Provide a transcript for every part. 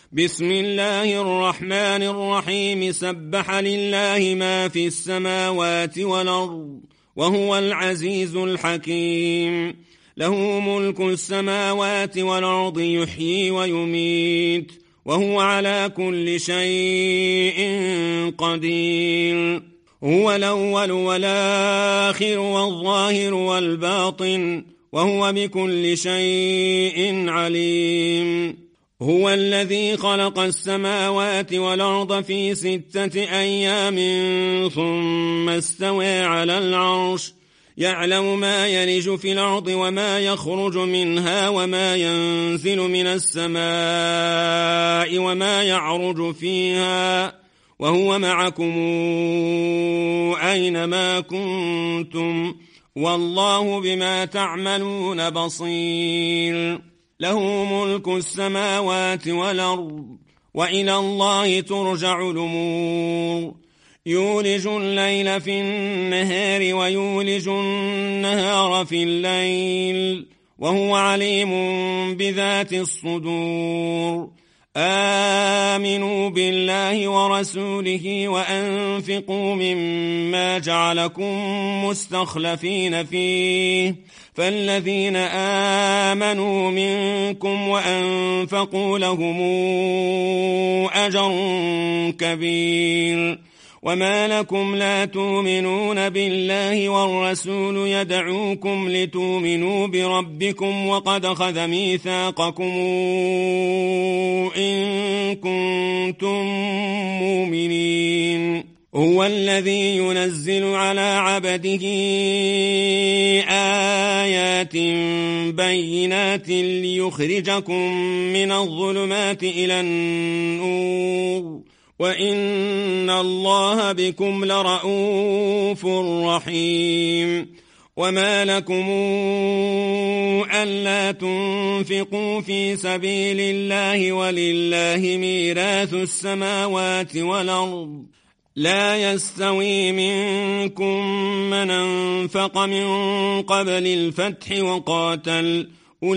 بسم الله الرحمن الرحيم سبح لله ما في السماوات والأرض وهو العزيز الحكيم له ملك السماوات والأرض يحيي ويميت وهو على كل شيء قدير هو الأول والآخر والظاهر والباطن وهو بكل شيء عليم هو الذي خلق السماوات والأرض في 6 أيام ثم استوى على العرش يعلم ما يلج في الأرض وما يخرج منها وما ينزل من السماء وما يعرج فيها وهو معكم أينما كنتم والله بما تعملون بصير له ملك السماوات والأرض وإلى الله ترجع الأمور يولج الليل في النهار ويولج النهار في الليل وهو عليم بذات الصدور آمنوا بالله ورسوله وأنفقوا مما جعلكم مستخلفين فيه فالذين آمنوا منكم وأنفقوا لهم أجر كبير وما لكم لا تؤمنون بالله والرسول يدعوكم لتؤمنوا بربكم وقد أخذ ميثاقكم إن كنتم مؤمنين هو الذي ينزل على عبده آيات بينات ليخرجكم من الظلمات إلى النور وإن الله بكم لرؤوف رحيم وما لكم ألا تنفقوا في سبيل الله ولله ميراث السماوات والأرض لا يستوي منكم من أنفق من قبل الفتح وقاتل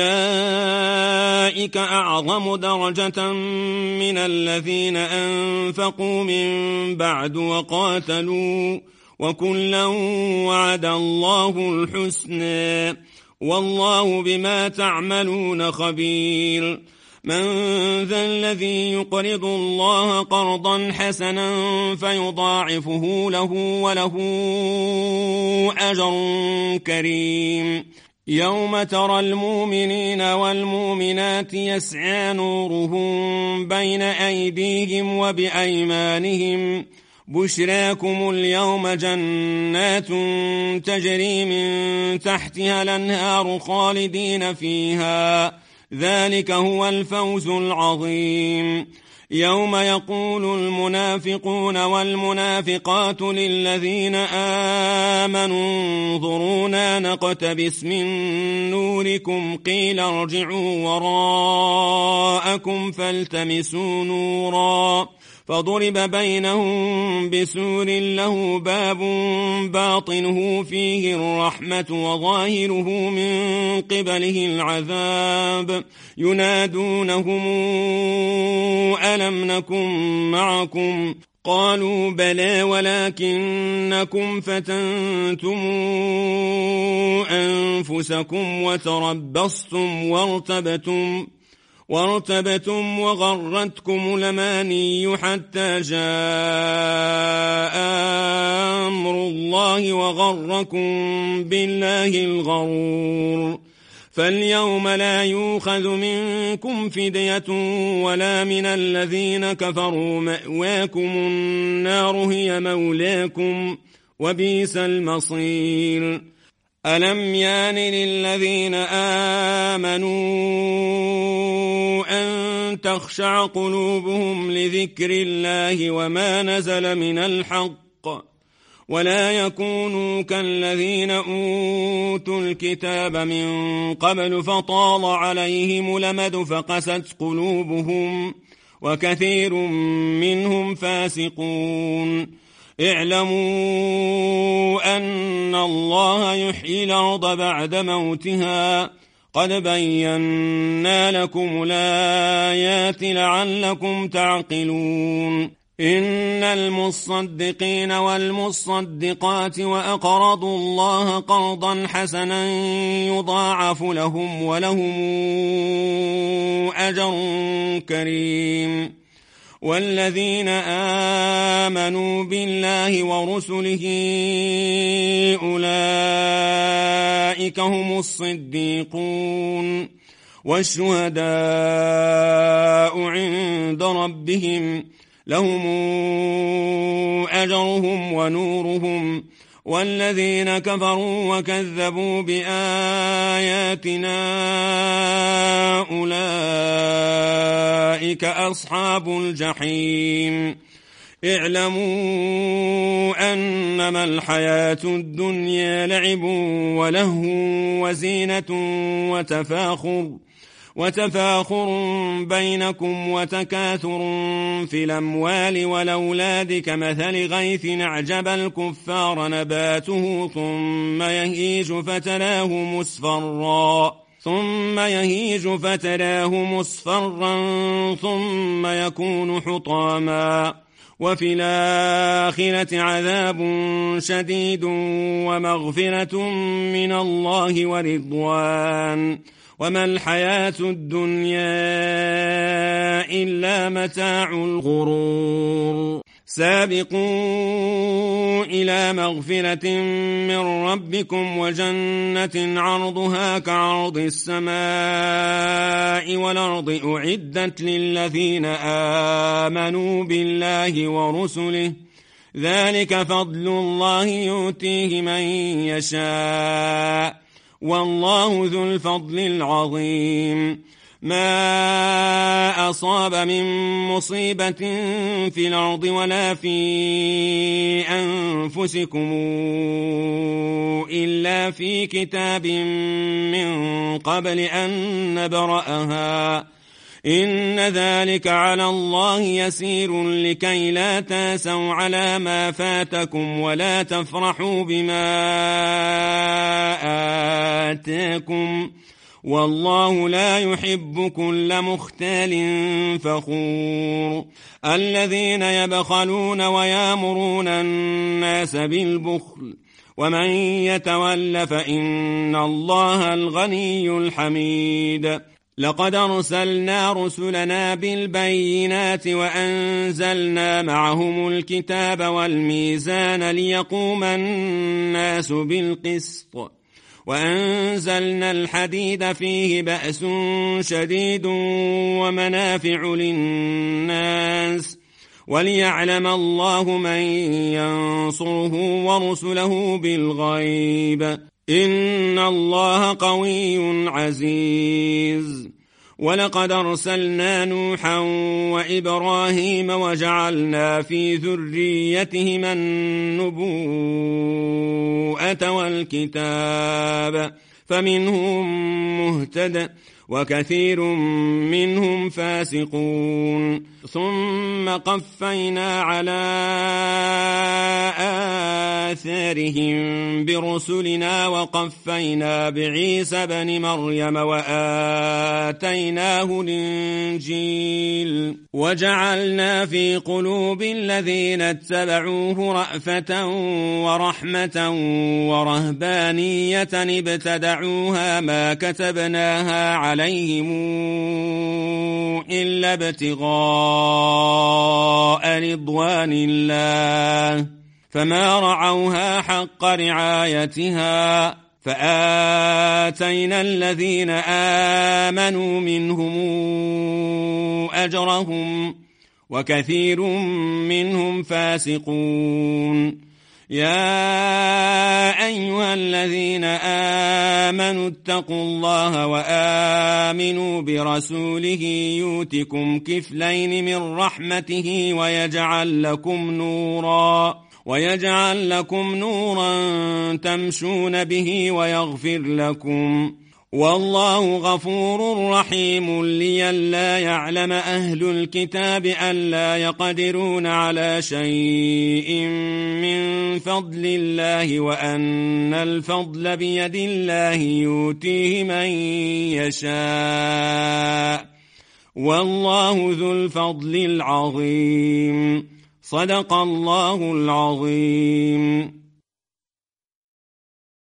أولئك أعظم درجة من الذين أنفقوا من بعد وقاتلوا وكلا وعد الله الحسنى والله بما تعملون خبير من ذا الذي يقرض الله قرضا حسنا فيضاعفه له وله أجر كريم يوم ترى المؤمنين والمؤمنات يسعى نورهم بين أيديهم وبأيمانهم بشراكم اليوم جنات تجري من تحتها الأنهار خالدين فيها ذلك هو الفوز العظيم يوم يقول المنافقون والمنافقات للذين آمنوا انظرونا نقتبس من نوركم قيل ارجعوا وراءكم فالتمسوا نورا فضرب بينهم بسور له باب باطنه فيه الرحمة وظاهره من قبله العذاب ينادونهم ألم نكن معكم قالوا بلى ولكنكم فتنتم أنفسكم وتربصتم وارتبتم وغرتكم الأماني حتى جاء أمر الله وغركم بالله الغرور فاليوم لا يؤخذ منكم فدية ولا من الذين كفروا مأواكم النار هي مولاكم وبئس المصير ألم يان للذين آمنوا أن تخشع قلوبهم لذكر الله وما نزل من الحق ولا يكونوا كالذين أوتوا الكتاب من قبل فطال عليهم الأمد فقست قلوبهم وكثير منهم فاسقون اعلموا أن الله يحيي الأرض بعد موتها قد بينا لكم الآيات لعلكم تعقلون إن المصدقين والمصدقات وأقرضوا الله قرضا حسنا يضاعف لهم ولهم أجر كريم والذين آمنوا بالله ورسله أولئك هم الصديقون والشهداء عند ربهم لهم أجرهم ونورهم والذين كفروا وكذبوا بآياتنا أولئك أصحاب الجحيم اعلموا أنما الحياة الدنيا لعب ولهو وزينة وتفاخر بينكم وتكاثر في الأموال والأولاد كمثل غيث أعجب الكفار نباته ثم يهيج فتراه مصفرا ثم يكون حطاما وفي الآخرة عذاب شديد ومغفرة من الله ورضوان وما الحياة الدنيا إلا متاع الغرور سابقوا إلى مغفرة من ربكم وجنة عرضها كعرض السماء والأرض أعدت للذين آمنوا بالله ورسله ذلك فضل الله يؤتيه من يشاء والله ذو الفضل العظيم ما أصاب من مصيبة في الأرض ولا في أنفسكم إلا في كتاب من قبل أن نبرأها إن ذلك على الله يسير لكي لا تاسوا على ما فاتكم ولا تفرحوا بما آتاكم والله لا يحب كل مختال فخور الذين يبخلون ويامرون الناس بالبخل ومن يتول فإن الله الغني الحميد لقد أرسلنا رسلنا بالبينات وأنزلنا معهم الكتاب والميزان ليقوم الناس بالقسط وأنزلنا الحديد فيه بأس شديد ومنافع للناس وليعلم الله من ينصره ورسله بالغيب إن الله قوي عزيز ولقد أرسلنا نوحا وإبراهيم وجعلنا في ذريتهما النبوءة والكتاب فمنهم مهتد وكثير منهم فاسقون ثم قفينا على آثارهم برسلنا وقفينا بعيسى بن مريم وآتيناه الإنجيل وجعلنا في قلوب الذين اتبعوه رأفة ورحمة ورهبانية ابتدعوها ما كتبناها عليهم إلا ابتغاء رضوان الله فما رعوها حق رعايتها فآتينا الذين آمنوا منهم أجرهم وكثير منهم فاسقون يا أيها الذين آمنوا اتقوا الله وآمنوا برسوله يؤتكم كفلين من رحمته ويجعل لكم نورا تمشون به ويغفر لكم والله غفور رحيم لئلا يعلم أهل الكتاب ألا يقدرون على شيء من فضل الله وأن الفضل بيد الله يؤتيه من يشاء والله ذو الفضل العظيم. صدق الله العظيم.